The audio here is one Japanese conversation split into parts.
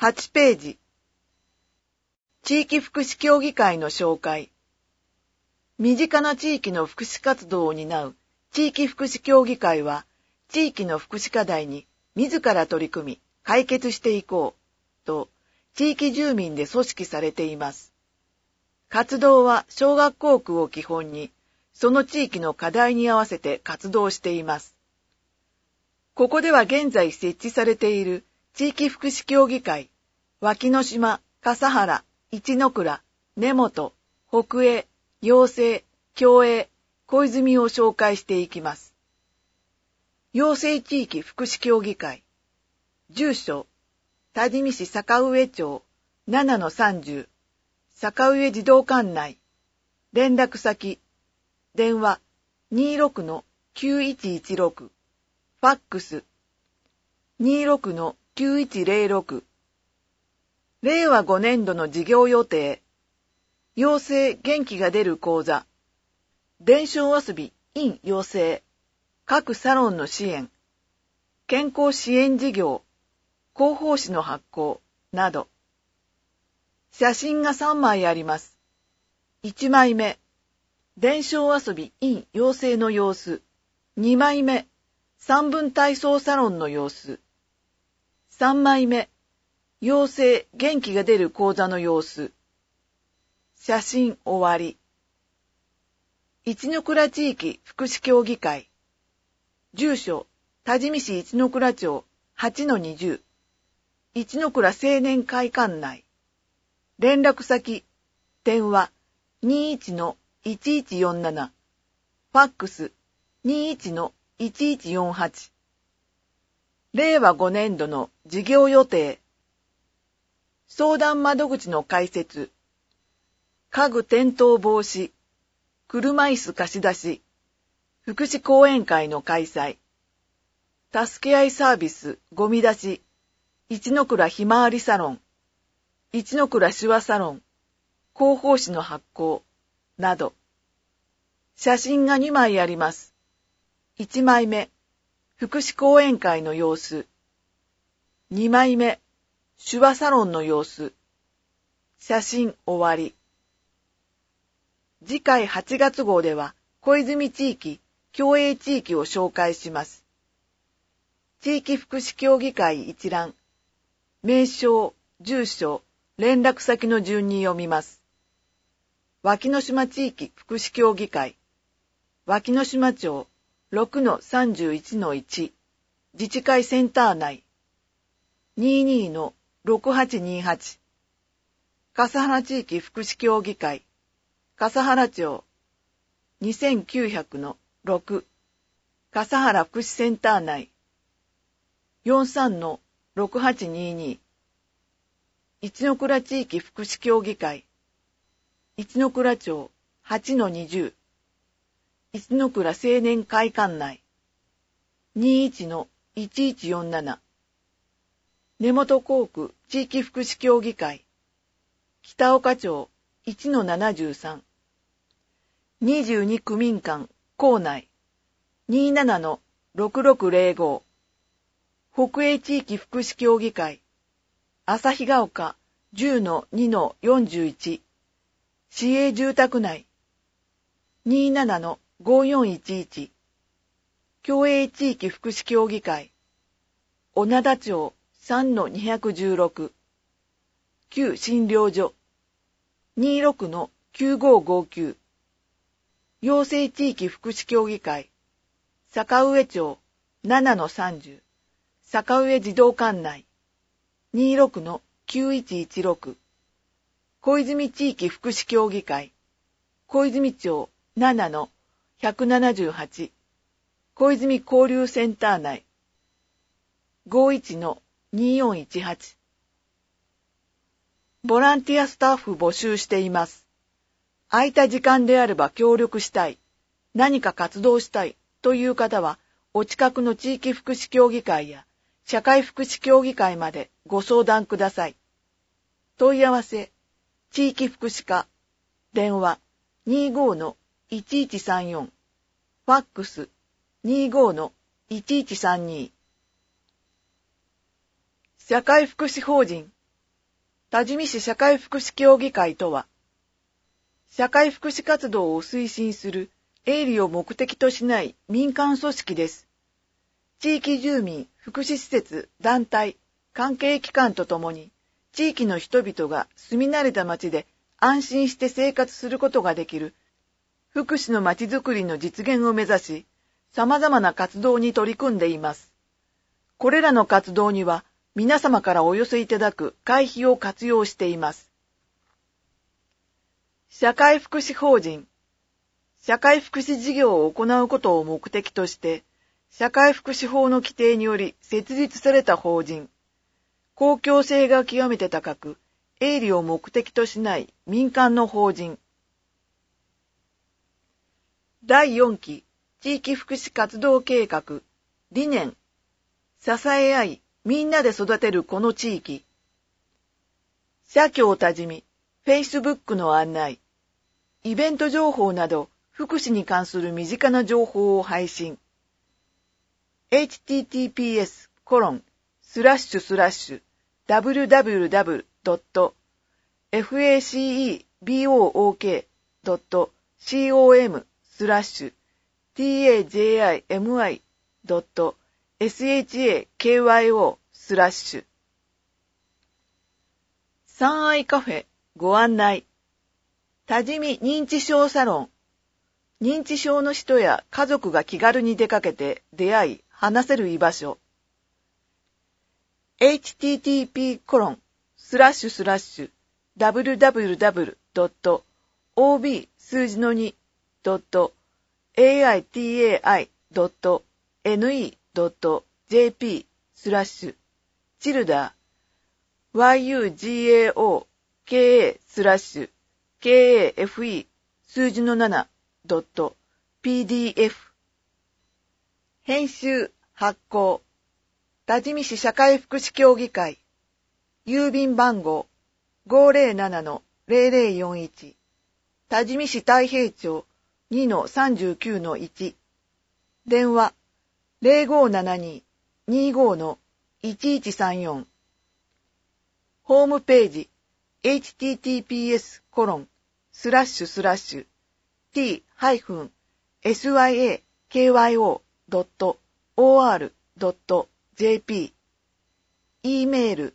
8ページ。地域福祉協議会の紹介。身近な地域の福祉活動を担う地域福祉協議会は、地域の福祉課題に自ら取り組み解決していこうと、地域住民で組織されています。活動は小学校区を基本に、その地域の課題に合わせて活動しています。ここでは現在設置されている地域福祉協議会、脇の島、笠原、一ノ倉、根本、北栄、陽生、共栄、小泉を紹介していきます。陽生地域福祉協議会、住所、多治見市坂上町 7-30、坂上児童館内、連絡先、電話 26-9116、ファックス 26-9106、令和5年度の事業予定、陽生元気が出る講座、伝承遊び in 陽生、各サロンの支援、健康支援事業、広報誌の発行など、写真が3枚あります。1枚目、伝承遊び in 陽生の様子。2枚目、三分体操サロンの様子。3枚目、陽生元気が出る講座の様子。写真終わり。一ノ倉地域福祉協議会。住所、多治見市一ノ倉町 8-20。一ノ倉青年会館内。連絡先、電話 21-1147。ファックス 21-1148。令和5年度の事業予定。相談窓口の開設。家具転倒防止。車椅子貸し出し。福祉講演会の開催。助け合いサービスゴミ出し。一ノ倉ひまわりサロン。一ノ倉手話サロン。広報誌の発行。など。写真が2枚あります。1枚目。福祉講演会の様子。2枚目。手話サロンの様子。写真終わり。次回8月号では、小泉地域、共栄地域を紹介します。地域福祉協議会一覧。名称、住所、連絡先の順に読みます。脇の島地域福祉協議会。脇の島町 6-31-1。自治会センター内。22-6828。笠原地域福祉協議会。笠原町 2900-6。笠原福祉センター内。43-6822。一ノ倉地域福祉協議会。一ノ倉町 8-20。一ノ倉青年会館内。21-1147。根本校区地域福祉協議会。北岡町 1-73。22区民館構内。27-6605。北栄地域福祉協議会。旭ヶ丘 10-2-41。市営住宅内。27-5411。共栄地域福祉協議会。小灘町 3-216。旧診療所。26-9559。陽生地域福祉協議会。坂上町 7-30。坂上児童館内。26-9116。小泉地域福祉協議会。小泉町 7-178。小泉交流センター内。51-2418。ボランティアスタッフ募集しています。空いた時間であれば協力したい、何か活動したいという方は、お近くの地域福祉協議会や社会福祉協議会までご相談ください。問い合わせ、地域福祉課、電話 25-1134、ファックス 25-1132。社会福祉法人多治見市社会福祉協議会とは、社会福祉活動を推進する営利を目的としない民間組織です。地域住民、福祉施設、団体、関係機関とともに、地域の人々が住み慣れた町で安心して生活することができる福祉の町づくりの実現を目指し、様々な活動に取り組んでいます。これらの活動には皆様からお寄せいただく会費を活用しています。社会福祉法人、社会福祉事業を行うことを目的として、社会福祉法の規定により設立された法人、公共性が極めて高く、営利を目的としない民間の法人。第4期地域福祉活動計画、理念、支え合い、みんなで育てるこの地域。社協多治見、Facebook の案内、イベント情報など、福祉に関する身近な情報を配信。www.facebook.tajimi.shakyo/ 三愛カフェご案内。多治見認知症サロン。認知症の人や家族が気軽に出かけて出会い、話せる居場所。http://www.obi-ne.jp/ yuga-kafe-7.pdf 編集発行多治見市社会福祉協議会郵便番号 507-0041 多治見市太平町 2-39-1 電話 0572-25-1134 ホームページ https://t-syakyo.or.jp E メール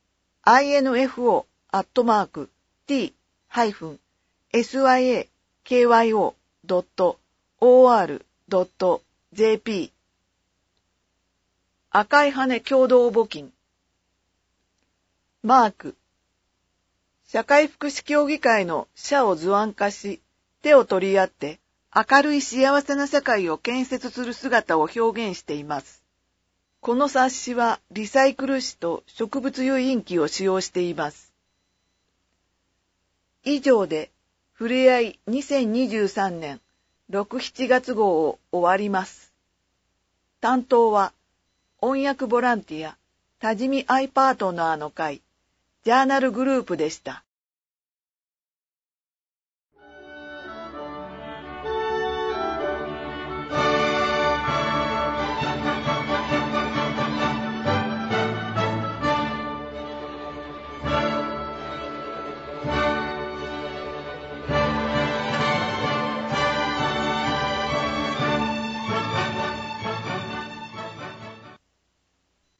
info@t-syakyo.or.jp 赤い羽共同募金マーク社会福祉協議会の社を図案化し、手を取り合って明るい幸せな社会を建設する姿を表現しています。この冊子はリサイクル紙と植物油印記を使用しています。以上で、ふれあい2023年6、7月号を終わります。担当は、音訳ボランティア、多治見アイパートナーの会、ジャーナルグループでした。